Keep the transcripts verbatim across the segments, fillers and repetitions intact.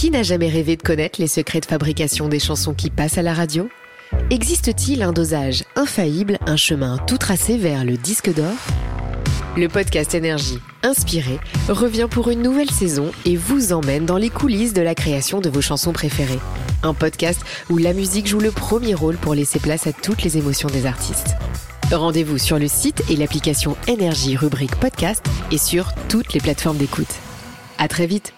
Qui n'a jamais rêvé de connaître les secrets de fabrication des chansons qui passent à la radio ? Existe-t-il un dosage infaillible, un chemin tout tracé vers le disque d'or ? Le podcast Énergie, inspiré, revient pour une nouvelle saison et vous emmène dans les coulisses de la création de vos chansons préférées. Un podcast où la musique joue le premier rôle pour laisser place à toutes les émotions des artistes. Rendez-vous sur le site et l'application Énergie rubrique podcast et sur toutes les plateformes d'écoute. À très vite.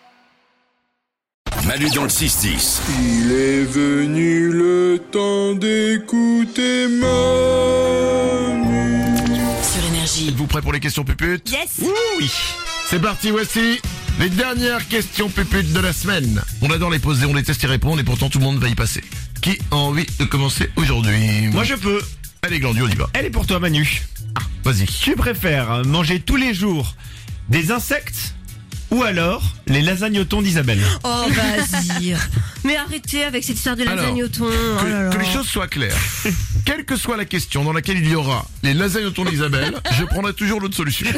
Manu dans le six dix. Il est venu le temps d'écouter Manu. Sur Énergie. Êtes-vous prêts pour les questions puputes ? Yes. Oui. C'est parti, voici les dernières questions puputes de la semaine. On adore les poser, on déteste y répondre et pourtant tout le monde va y passer. Qui a envie de commencer aujourd'hui ? Moi je peux. Allez Glandu, on y va. Elle est pour toi Manu. Ah, vas-y. Tu préfères manger tous les jours des insectes ou alors les lasagnes au thon d'Isabelle? Oh, vas-y. Mais arrêtez avec cette histoire de lasagne au thon. Que, Oh là là. que les choses soient claires. Quelle que soit la question dans laquelle il y aura les lasagnes au thon d'Isabelle, je prendrai toujours l'autre solution.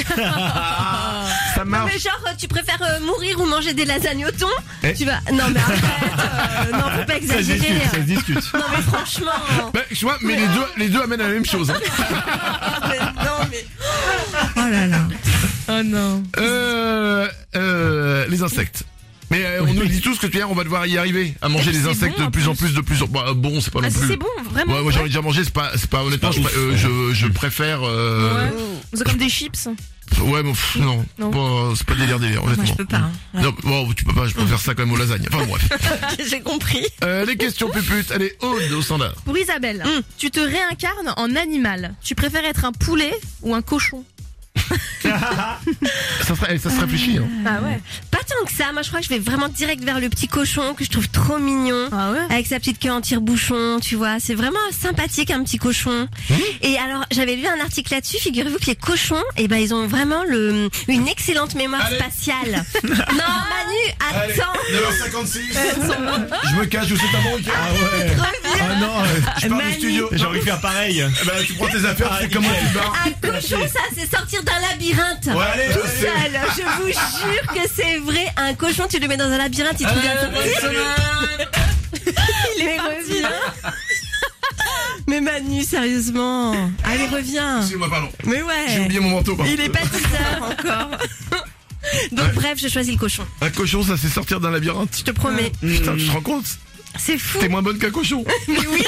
Ça Non, marche. mais genre, tu préfères euh, mourir ou manger des lasagnes au thon? Eh. Tu vas... Non, mais arrête. euh, non, faut pas Ça se exagérer. discute, ça se discute. Non, mais franchement. Ben, je vois, mais les deux, les deux amènent à la même chose. Hein. Mais non, mais... Oh là là. Oh non. Euh, euh, les insectes. Mais euh, on nous dit tous que tu on va devoir y arriver à manger Et les c'est insectes bon, de en plus en plus. plus de plus en bah, bon c'est pas Ah, non si, plus. c'est bon, vraiment. Ouais, moi j'en ai ouais. déjà mangé, c'est pas c'est pas honnêtement je, euh, je je préfère euh, Ouais. C'est comme des chips. ouais mais pff, non, Non. Pas- c'est pas délire délire honnêtement. Moi, je peux pas. Hein. Ouais. Non, bon, tu peux pas, je préfère ça quand même aux lasagnes. Enfin bref. J'ai compris. Euh, les questions puputes, allez, Aude au standard. Pour Isabelle, tu te réincarnes en animal. Tu préfères être un poulet ou un cochon? Ça se, ça se réfléchit hein. Ah ouais. Pas tant que ça. Moi, je crois que je vais vraiment direct vers le petit cochon que je trouve trop mignon. Ah ouais. Avec sa petite queue en tire-bouchon, tu vois. C'est vraiment sympathique, un petit cochon. Et alors, j'avais lu un article là-dessus. Figurez-vous que les cochons, eh ben, ils ont vraiment le, une excellente mémoire Allez. spatiale. Non, Manu, attends. neuf heures cinquante-six. Je me cache, je vous souhaite un bon week-end. Ah ouais. Ah non, Je pars du Manu. studio. j'ai envie de faire pareil. Eh ben, tu prends tes affaires, tu fais comment tu te barres. Un cochon, ça, c'est sortir d'un labyrinthe. Ouais, allez, Tout allez. seul. Je vous jure que c'est vrai. Un cochon, tu le mets dans un labyrinthe, il trouve bien sortir. Il est revenu. Mais Manu, sérieusement. Allez, reviens. Excusez-moi, pardon. Mais J'ai ouais. oublié mon manteau. pardon. Il est pas dix heures encore. Donc Ouais. bref, je choisis le cochon. Un cochon, ça c'est sortir d'un labyrinthe. Je te promets. Putain, tu te rends compte? C'est fou. T'es moins bonne qu'un cochon. Mais oui.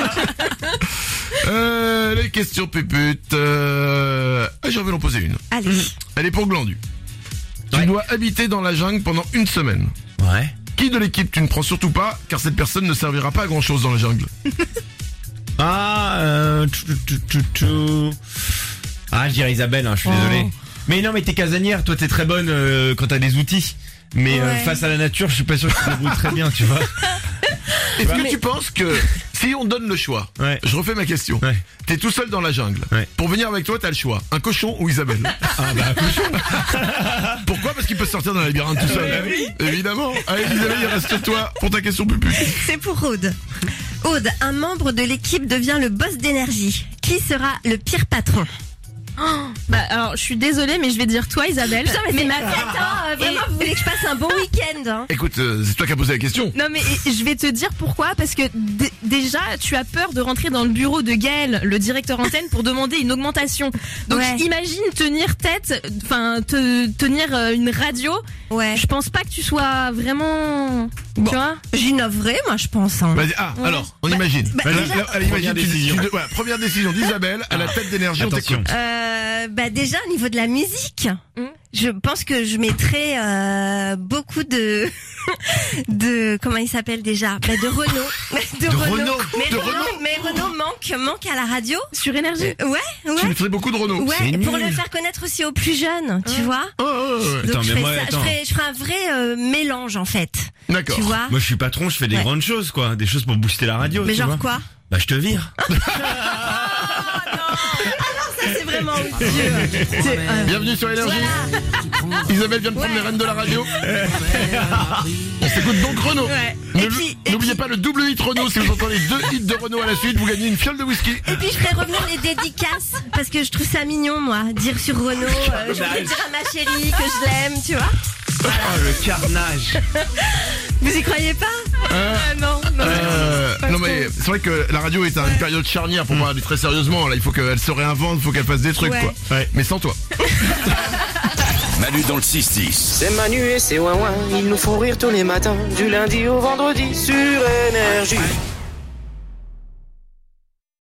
Euh, les questions puputes. Euh... Ah, j'ai envie d'en poser une. Allez. Elle est pour Glandu. Tu Ouais. dois habiter dans la jungle pendant une semaine. Ouais. Qui de l'équipe tu ne prends surtout pas, car cette personne ne servira pas à grand chose dans la jungle. Ah, euh, tchou, tchou, tchou, tchou. Ah, je dirais Isabelle, hein, je suis Oh. désolé. Mais non, mais t'es casanière, toi t'es très bonne euh, quand t'as des outils. Mais euh, Ouais. face à la nature, je suis pas sûr que tu te débrouilles très bien, tu vois. Est-ce que Mais- tu penses que si on donne le choix, Ouais. je refais ma question, Ouais. t'es tout seul dans la jungle, Ouais. pour venir avec toi t'as le choix, un cochon ou Isabelle? Ah bah, cochon. Pourquoi? Parce qu'il peut sortir d'un labyrinthe tout seul. Ouais, oui. Évidemment. Allez Isabelle, il reste toi pour ta question pupute. C'est pour Aude. Aude, un membre de l'équipe devient le boss d'énergie. Qui sera le pire patron? Bah alors, je suis désolée, mais je vais dire toi, Isabelle. Putain, mais c'est ma fête, hein. Vraiment, vous voulez que je passe un bon week-end, hein. Écoute, euh, c'est toi qui as posé la question. Non mais je vais te dire pourquoi, parce que d- déjà tu as peur de rentrer dans le bureau de Gaël, le directeur antenne, pour demander une augmentation. Donc Ouais. imagine tenir tête, enfin te, tenir euh, une radio. Ouais. Je pense pas que tu sois vraiment, Bon. tu vois. J'innoverai, moi, je pense, hein. Vas-y, ah, alors, on imagine. bah, Là, déjà- là, allez, imagine, Première tu- décision. tu- voilà, première décision d'Isabelle à la tête d'énergie, on Attention. t'écoute. Euh, bah déjà au niveau de la musique, Mm. je pense que je mettrais euh, beaucoup de de comment il s'appelle déjà, bah, de Renault, de, Renault, mais de Renault, Renault. mais Renault manque manque à la radio. Sur énergie. Euh, ouais, Tu ouais, mettrais beaucoup de Renault. ouais, c'est pour nul. le faire connaître aussi aux plus jeunes, tu vois. Oh, oh, oh, ouais. Donc Attends, je mais ferais moi, ça, je attends. ferais, je ferais un vrai euh, mélange en fait, D'accord. tu vois. Moi je suis patron, je fais des Ouais. grandes choses quoi, des choses pour booster la radio. Mais tu genre vois. quoi? Bah je te vire. Ça c'est vraiment odieux. C'est- euh, Bienvenue sur Énergie. Isabelle vient de prendre Ouais. les rênes de la radio. On s'écoute donc Renault. Ouais. Ne- Et puis- et N'oubliez puis- pas le double hit Renault. Si vous entendez deux hits de Renault à la suite, vous gagnez une fiole de whisky. Et puis je ferai revenir les dédicaces parce que je trouve ça mignon moi, dire sur Renault, euh, je voudrais dire à ma chérie que je l'aime, tu vois. Oh, le carnage. Vous y croyez pas? Euh, Ah non, non. euh, non mais c'est vrai que la radio est à une période charnière pour parler très sérieusement. Là, il faut qu'elle se réinvente, il faut qu'elle fasse des trucs Ouais. quoi. Ouais. Mais sans toi. Manu dans le six dix. C'est Manu et c'est Ouin Ouin, ils nous font rire tous les matins, du lundi au vendredi sur Énergie.